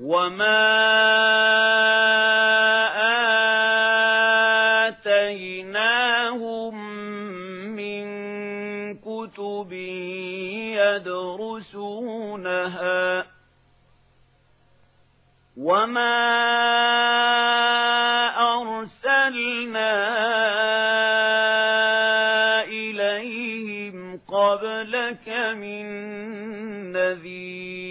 وما آتيناهم من كتب يدرسونها وما أرسلنا إليهم قبلك من نذير